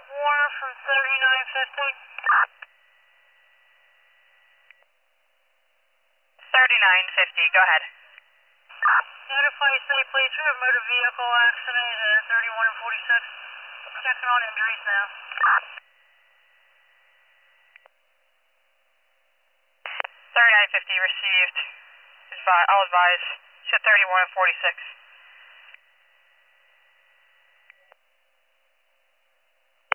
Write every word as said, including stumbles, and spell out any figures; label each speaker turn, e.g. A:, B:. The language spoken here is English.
A: Warner from thirty-nine fifty. thirty-nine fifty, go ahead. Notify State Police for a motor vehicle accident at thirty-one and forty-six. Checking on injuries now. thirty-nine fifty received. I'll advise. Ship thirty-one and forty-six.